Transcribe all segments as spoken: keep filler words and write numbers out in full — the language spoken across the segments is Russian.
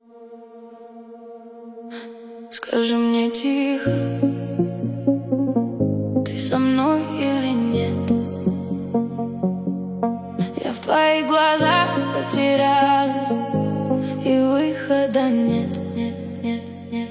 Скажи мне тихо, ты со мной или нет? Я в твоих глазах потерялась, и выхода нет, нет, нет, нет.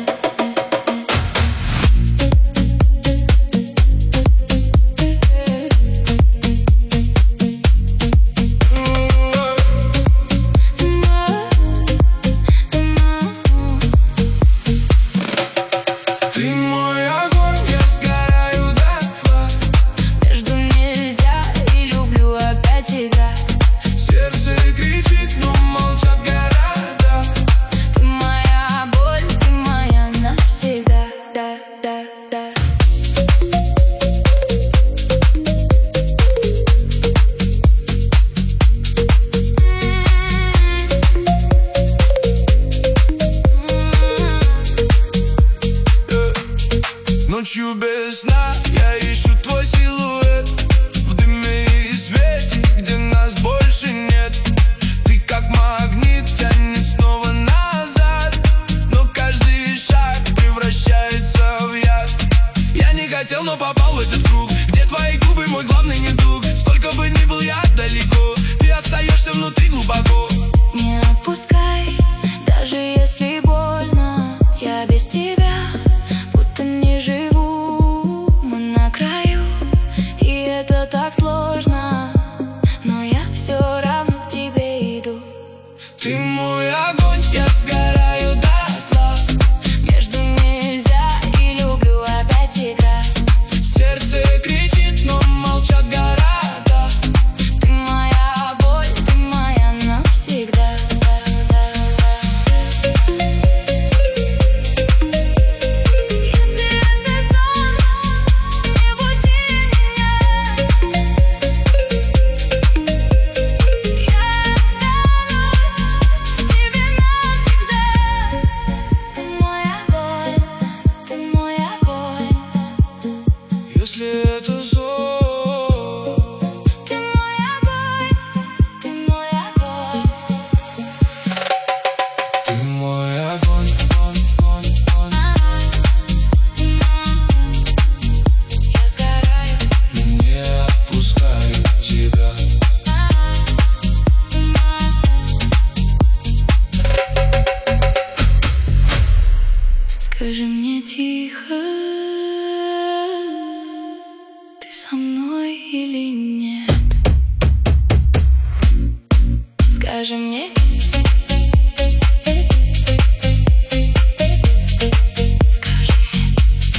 Ночью без сна я ищу твой силуэт в дыме и свете, где нас больше нет. Ты как магнит тянет снова назад, но каждый шаг превращается в яд. Я не хотел, но попал в этот круг, где твои губы мой главный недуг. Сколько бы ни был я далеко, ты остаешься внутри глубоко. Не отпускай, даже если больно, я без тебя не живу, мы на краю, и это так сложно, но я все равно к тебе иду. Ты мой огонь, я сгораю дотла. Между нельзя и люблю опять играть. Сердце кричит, но молчат города. Ты моя боль, ты моя навсегда. Если это сон, ты мой огонь, ты мой огонь. ты мой огонь, огонь, огонь, огонь. Я сгораю, но не отпускаю тебя. Скажи мне тихо, ты со мной или нет? Скажи мне. Скажи мне.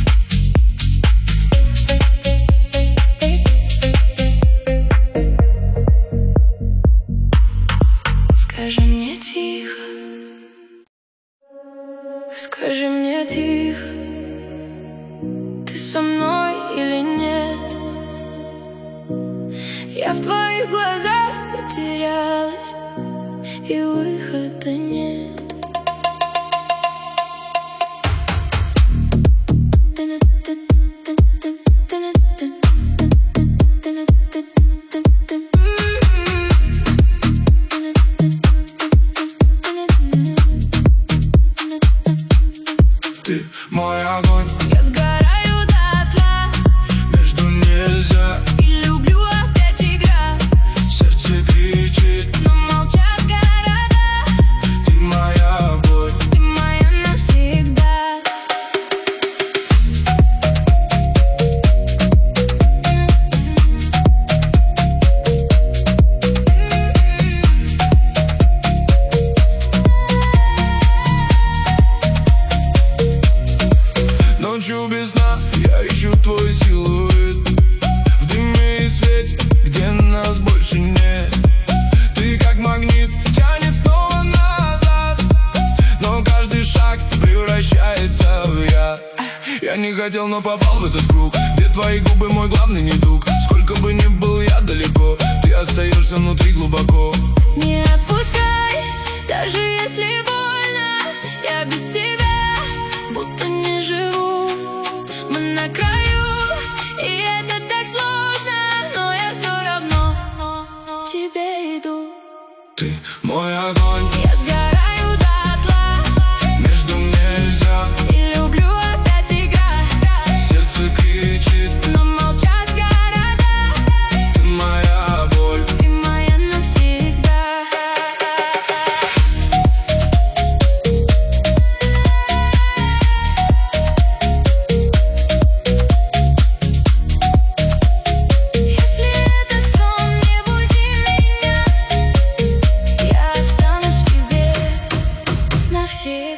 Скажи мне тихо. Скажи мне тихо, ты со мной или нет? Я в твоих глазах потерялась, и выхода нет. Ты мой огонь, Я сгораю дотла. между нельзя И люблю опять играть. Сердце кричит, Но молчат города. ты моя боль. Ты моя навсегда. Ночью без сна я ищу твой силуэт в дыме и свете, где нас больше нет. Ты как магнит тянет снова назад, но каждый шаг превращается в яд. Я не хотел, но попал в этот круг, где твои губы мой главный недуг. Сколько бы ни был я далеко, ты остаешься внутри глубоко. Не отпускай, даже если больно, я без тебя будто не живу. Мы на краю, и это так сложно, но я все равно к тебе иду. Ты мой огонь, Я сгораю дотла. все.